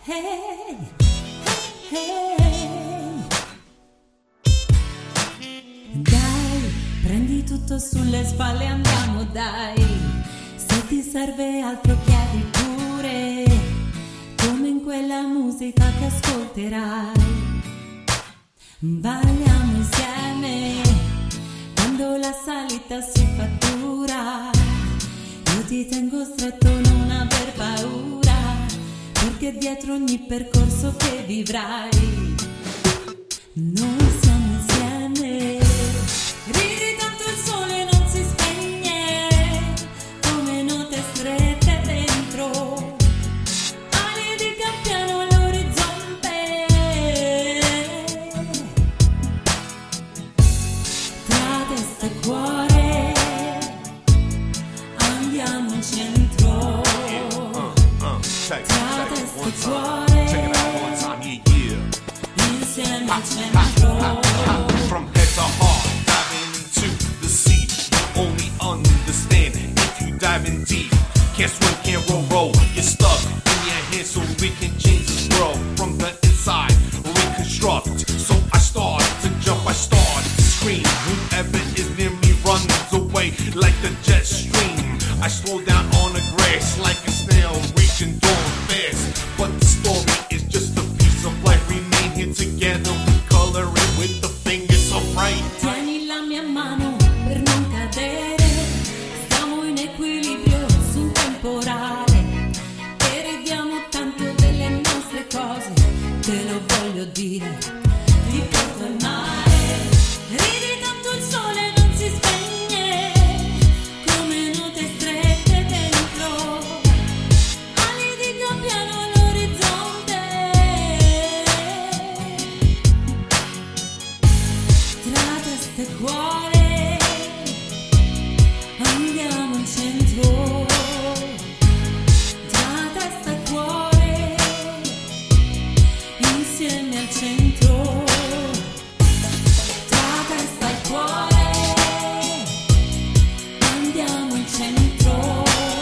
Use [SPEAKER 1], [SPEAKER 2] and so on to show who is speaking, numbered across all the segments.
[SPEAKER 1] Hey, hey. Dai, prendi tutto sulle spalle, andiamo dai. Se ti serve altro chiedi pure, come in quella musica che ascolterai. Balliamo insieme quando la salita si fa dura. Io ti tengo stretto, non aver paura, perché dietro ogni percorso che vivrai noi siamo insieme. Ridi tanto il sole non si spegne, come note strette dentro, ali di campiano all'orizzonte. Tra testa e cuore andiamo in centro. Tra testa e cuore insieme al centro.
[SPEAKER 2] From head to heart, diving into the sea. You only understand if you dive in deep. Can't swim, can't row. You're stuck in your head, so we can change this world from the inside, reconstruct. So I start to jump, I start to scream. Whoever is near me runs away like the jet stream. I slow down on the grass like a snail reaching dawn fast. But the story is just a piece of life. Remain here together, we color it with the fingers so bright.
[SPEAKER 1] Tieni la mia mano per non cadere, stiamo in equilibrio su un temporale e ridiamo tanto delle nostre cose, te lo voglio dire, ti porto al mare. Ridi tanto il sole non si spegne, come note strette dentro, ali di campiano all'orizzonte. Tra testa e cuore andiamo in centro. Tra testa e cuore insieme al centro. Tra testa e cuore andiamo in centro.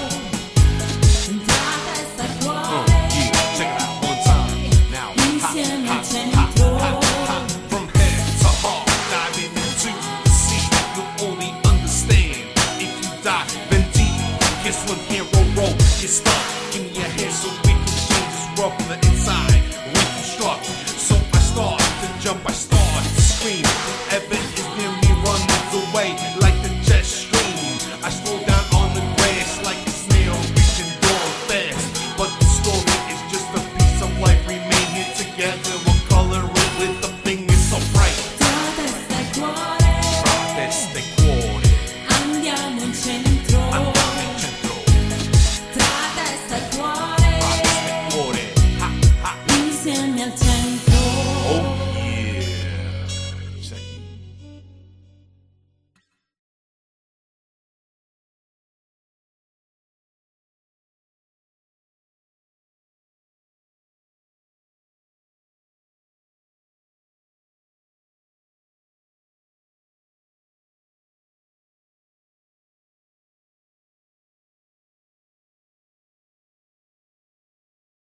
[SPEAKER 1] Tra testa e cuore
[SPEAKER 2] Check it out one time now.
[SPEAKER 1] insieme al centro.
[SPEAKER 2] From head to heart, diving into the sea. You'll only understand if you dive in deep. Can't swim, can't row. You're stuck in your head, so we can change this world from the inside, reconstruct. So I start to jump, I start to scream. Whoever is near me runs away like the jet stream. I slow down on the grass like a snail reaching dawn fast. But the story is just a piece of life. Remain here together, we'll color it with the fingers so bright.
[SPEAKER 1] Tra testa e cuore
[SPEAKER 2] Fra testa e cuore
[SPEAKER 1] andiamo in centro.
[SPEAKER 2] andiamo in centro.
[SPEAKER 1] Tra testa e cuore
[SPEAKER 2] Fra testa e cuore, ha, ha.
[SPEAKER 1] insieme al centro.